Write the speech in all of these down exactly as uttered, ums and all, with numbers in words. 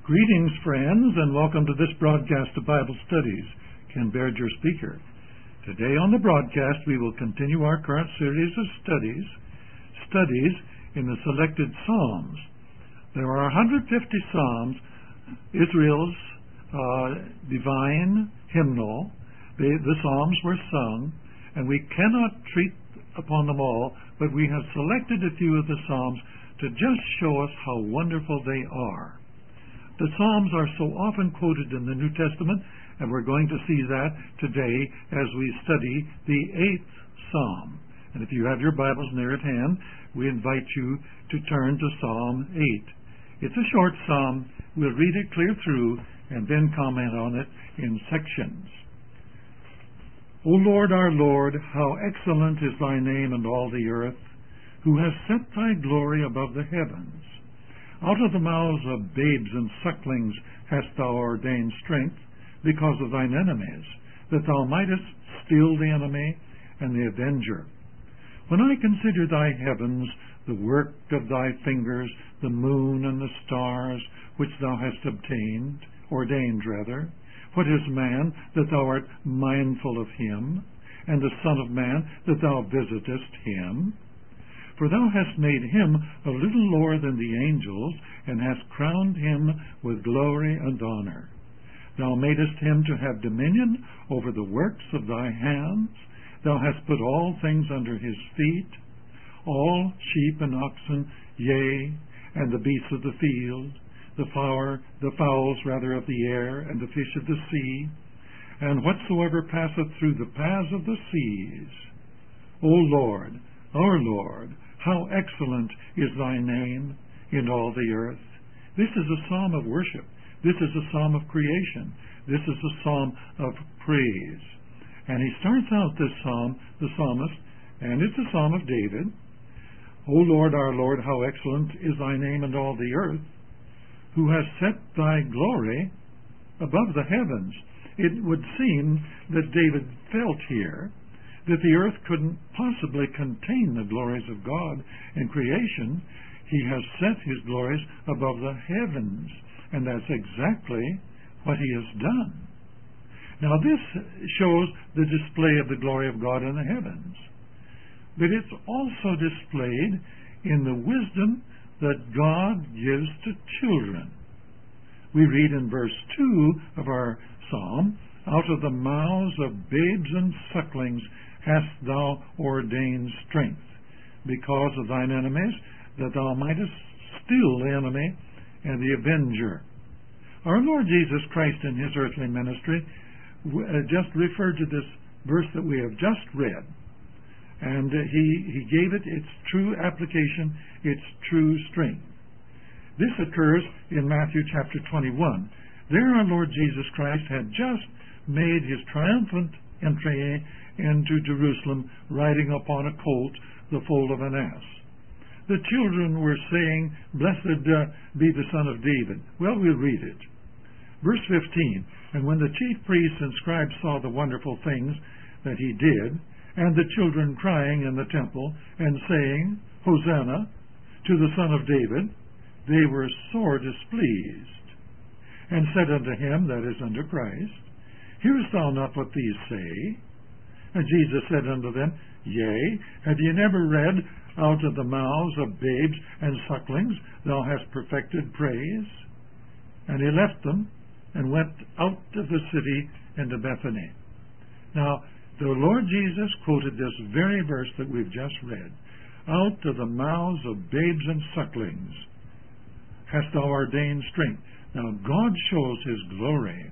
Greetings, friends, and welcome to this broadcast of Bible Studies. Ken Baird, your speaker. Today on the broadcast, we will continue our current series of studies, studies in the selected Psalms. There are one hundred fifty Psalms, Israel's uh, divine hymnal. They, the Psalms were sung, and we cannot treat upon them all, but we have selected a few of the Psalms to just show us how wonderful they are. The Psalms are so often quoted in the New Testament, and we're going to see that today as we study the eighth Psalm. And if you have your Bibles near at hand, we invite you to turn to Psalm eight. It's a short psalm. We'll read it clear through and then comment on it in sections. O Lord, our Lord, how excellent is thy name in all the earth, who has set thy glory above the heavens. Out of the mouths of babes and sucklings hast thou ordained strength because of thine enemies, that thou mightest still the enemy and the avenger. When I consider thy heavens, the work of thy fingers, the moon and the stars, which thou hast obtained, ordained rather, what is man, that thou art mindful of him, and the Son of Man, that thou visitest him? For thou hast made him a little lower than the angels, and hast crowned him with glory and honor. Thou madest him to have dominion over the works of thy hands. Thou hast put all things under his feet, all sheep and oxen, yea, and the beasts of the field, the flower, the fowls rather of the air, and the fish of the sea, and whatsoever passeth through the paths of the seas. O Lord, our Lord, how excellent is thy name in all the earth. This is a psalm of worship. This is a psalm of creation. This is a psalm of praise. And he starts out this psalm, the psalmist, and it's a psalm of David. O Lord, our Lord, how excellent is thy name in all the earth, who has set thy glory above the heavens. It would seem that David felt here that the earth couldn't possibly contain the glories of God in creation. He has set his glories above the heavens, and that's exactly what he has done. Now this shows the display of the glory of God in the heavens, but it's also displayed in the wisdom that God gives to children. We read in verse two of our psalm, out of the mouths of babes and sucklings hast thou ordained strength, because of thine enemies, that thou mightest still the enemy and the avenger. Our Lord Jesus Christ in his earthly ministry uh, just referred to this verse that we have just read, and uh, he, he gave it its true application, its true strength. This occurs in Matthew chapter twenty-one. There our Lord Jesus Christ had just made his triumphant entry into Jerusalem, riding upon a colt, the foal of an ass. The children were saying, Blessed uh, be the Son of David. Well, we'll read it. Verse fifteen, And when the chief priests and scribes saw the wonderful things that he did, and the children crying in the temple, and saying, Hosanna to the Son of David, they were sore displeased, and said unto him, that is, unto Christ, Hearest thou not what these say? And Jesus said unto them, Yea, have ye never read, out of the mouths of babes and sucklings thou hast perfected praise? And he left them, and went out of the city into Bethany. Now, the Lord Jesus quoted this very verse that we've just read. Out of the mouths of babes and sucklings hast thou ordained strength. Now, God shows his glory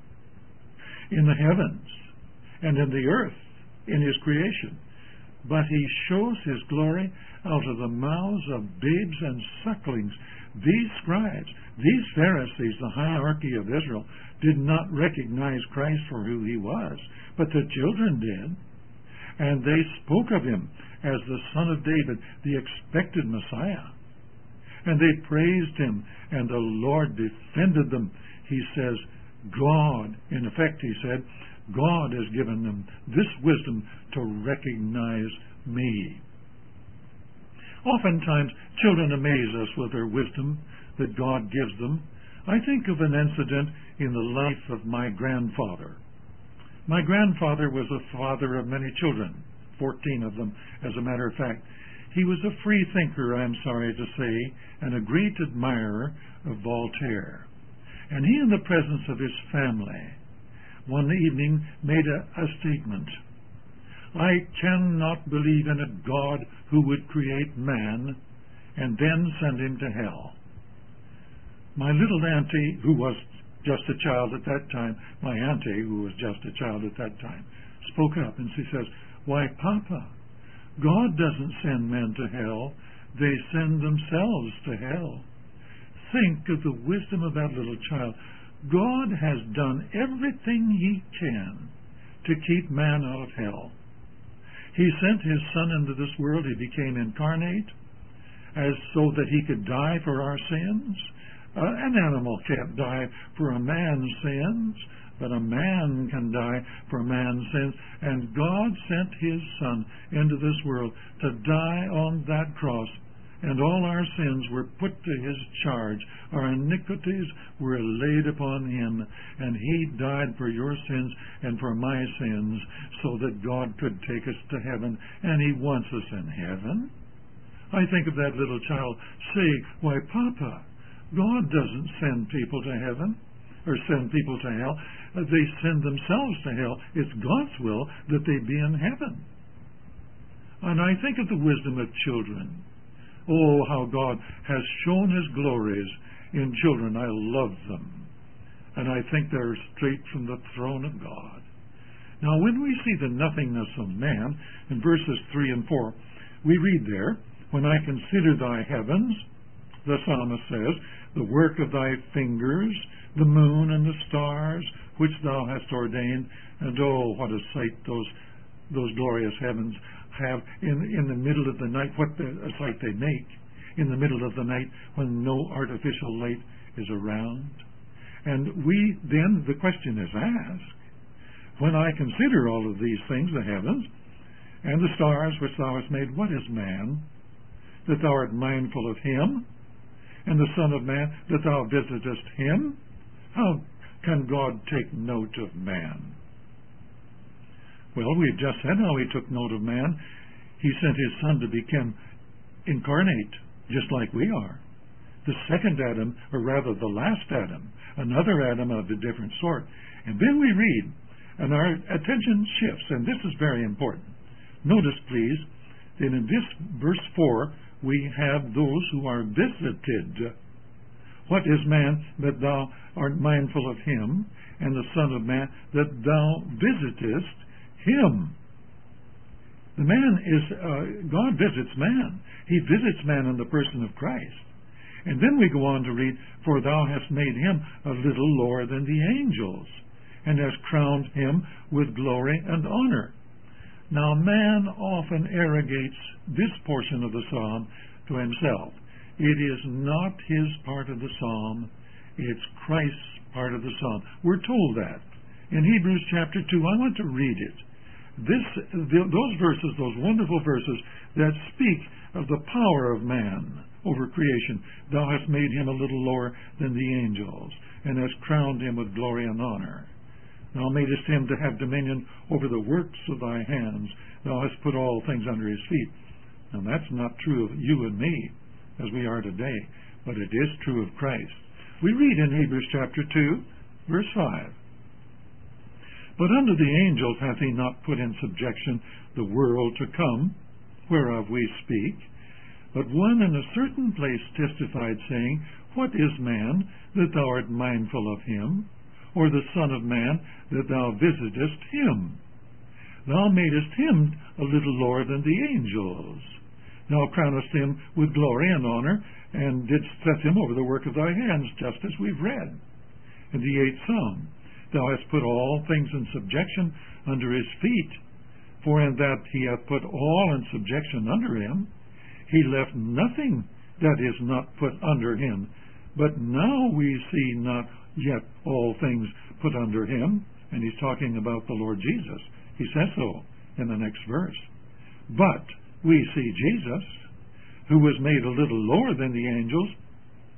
in the heavens and in the earth, in his creation, but he shows his glory out of the mouths of babes and sucklings. These scribes, these Pharisees, the hierarchy of Israel, did not recognize Christ for who he was, but the children did, and they spoke of him as the Son of David, the expected Messiah, and they praised him, and the Lord defended them. He says, God, in effect, he said, God has given them this wisdom to recognize me. Oftentimes, children amaze us with their wisdom that God gives them, I think of an incident in the life of my grandfather. My grandfather was a father of many children, fourteen of them, as a matter of fact. He was a free thinker, I am sorry to say, and a great admirer of Voltaire. And he, in the presence of his family, one evening made a, a statement. I cannot believe in a God who would create man and then send him to hell. My little auntie, who was just a child at that time, my auntie, who was just a child at that time, spoke up and she says, "Why, Papa, God doesn't send men to hell. They send themselves to hell." Think of the wisdom of that little child. God has done everything He can to keep man out of hell. He sent His Son into this world. He became incarnate as so that He could die for our sins. Uh, an animal can't die for a man's sins, but a man can die for a man's sins. And God sent His Son into this world to die on that cross. And all our sins were put to His charge. Our iniquities were laid upon Him. And He died for your sins and for my sins so that God could take us to heaven. And He wants us in heaven. I think of that little child saying, "Why, Papa, God doesn't send people to heaven or send people to hell. They send themselves to hell. It's God's will that they be in heaven." And I think of the wisdom of children. Oh, how God has shown His glories in children. I love them. And I think they're straight from the throne of God. Now, when we see the nothingness of man, in verses three and four, we read there, "When I consider thy heavens," the psalmist says, "the work of thy fingers, the moon and the stars, which thou hast ordained." And oh, what a sight those those glorious heavens have in in the middle of the night, what the, a sight they make in the middle of the night when no artificial light is around. And we then, the question is asked, when I consider all of these things, the heavens and the stars which thou hast made, what is man, that thou art mindful of him, and the Son of Man, that thou visitest him? How can God take note of man? Well, we've just said how He took note of man. He sent His Son to become incarnate, just like we are. The second Adam, or rather the last Adam, another Adam of a different sort. And then we read, and our attention shifts, and this is very important. Notice, please, that in this verse four, we have those who are visited. What is man, that thou art mindful of him, and the Son of Man, that thou visitest him? The man is, uh, God visits man. He visits man in the person of Christ. And then we go on to read, "For thou hast made him a little lower than the angels, and hast crowned him with glory and honor." Now, man often arrogates this portion of the psalm to himself. It is not his part of the psalm. It's Christ's part of the psalm. We're told that. In Hebrews chapter two, I want to read it. This, those verses, those wonderful verses that speak of the power of man over creation. "Thou hast made him a little lower than the angels, and hast crowned him with glory and honor. Thou madest him to have dominion over the works of thy hands. Thou hast put all things under his feet." Now, that's not true of you and me, as we are today, but it is true of Christ. We read in Hebrews chapter two, verse five, "But unto the angels hath he not put in subjection the world to come, whereof we speak. But one in a certain place testified, saying, What is man, that thou art mindful of him? Or the Son of Man, that thou visitest him? Thou madest him a little lower than the angels. Thou crownest him with glory and honor, and didst set him over the work of thy hands," just as we've read in the eighth Psalm. "Thou hast put all things in subjection under his feet. For in that he hath put all in subjection under him, he left nothing that is not put under him. But now we see not yet all things put under him." And he's talking about the Lord Jesus. He says so in the next verse. "But we see Jesus, who was made a little lower than the angels,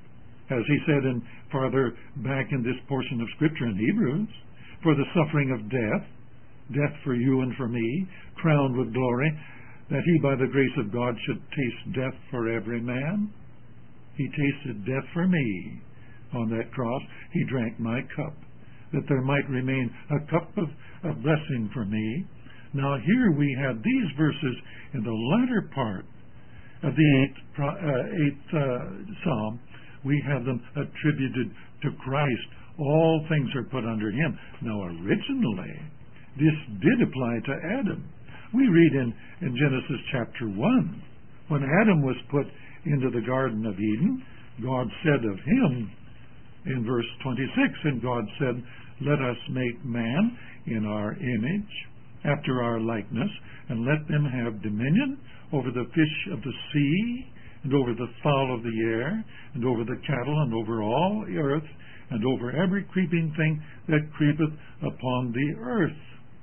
as he said in farther back in this portion of Scripture in Hebrews, for the suffering of death, death for you and for me, crowned with glory, that he by the grace of God should taste death for every man. He tasted death for me on that cross. He drank my cup, that there might remain a cup of, of blessing for me. Now here we have these verses in the latter part of the eighth, uh, eighth uh, Psalm. We have them attributed to Christ. All things are put under him. Now originally, this did apply to Adam. We read in, in Genesis chapter one, when Adam was put into the Garden of Eden, God said of him in verse twenty-six, and God said, let us make man in our image, after our likeness, and let them have dominion over the fish of the sea, and over the fowl of the air, and over the cattle, and over all the earth, and over every creeping thing that creepeth upon the earth.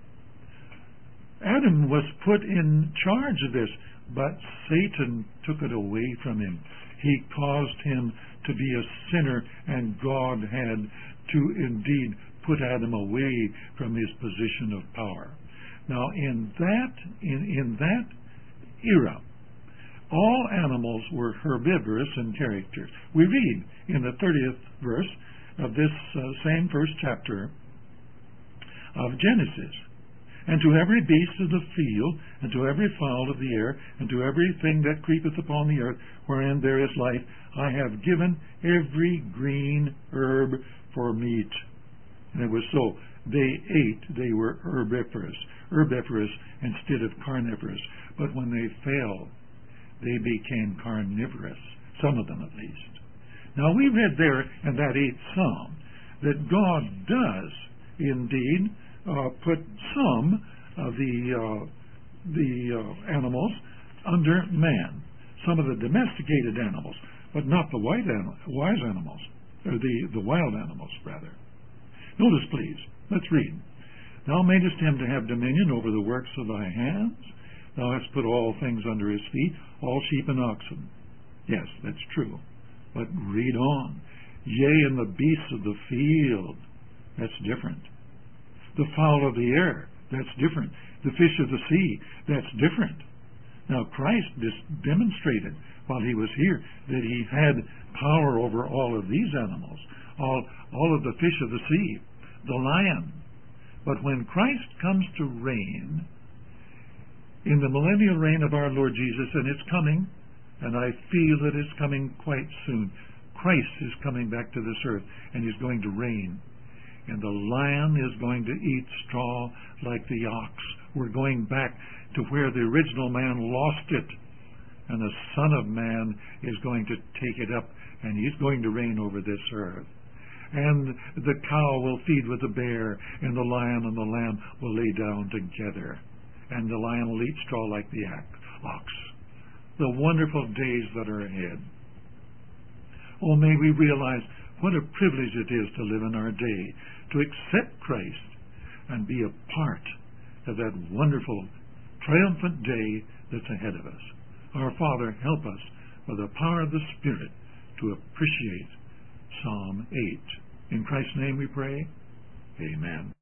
Adam was put in charge of this, but Satan took it away from him. He caused him to be a sinner, and God had to indeed put Adam away from his position of power. Now, in that in, in that era, all animals were herbivorous in character. We read in the thirtieth verse of this uh, same first chapter of Genesis, and to every beast of the field, and to every fowl of the air, and to everything that creepeth upon the earth, wherein there is life, I have given every green herb for meat. And it was so. They ate, they were herbivorous, herbivorous instead of carnivorous. But when they fell, they became carnivorous, some of them at least. Now we read there in that eighth Psalm that God does indeed uh, put some of the uh, the uh, animals under man, some of the domesticated animals, but not the white anim- wise animals, or the, the wild animals rather. Notice, please, let's read. Thou madest him to have dominion over the works of thy hands. Thou hast put all things under his feet, all sheep and oxen. Yes, that's true. But read on. Yea, and the beasts of the field. That's different. The fowl of the air. That's different. The fish of the sea. That's different. Now, Christ dis- demonstrated while he was here that he had power over all of these animals, all, all of the fish of the sea, the lion. But when Christ comes to reign, in the millennial reign of our Lord Jesus, and it's coming, and I feel that it's coming quite soon, Christ is coming back to this earth, and he's going to reign. And the lion is going to eat straw like the ox. We're going back to where the original man lost it. And the Son of Man is going to take it up, and he's going to reign over this earth. And the cow will feed with the bear, and the lion and the lamb will lay down together. And the lion will eat straw like the ox. The wonderful days that are ahead. Oh, may we realize what a privilege it is to live in our day, to accept Christ and be a part of that wonderful, triumphant day that's ahead of us. Our Father, help us by the power of the Spirit to appreciate Psalm eight. In Christ's name we pray. Amen.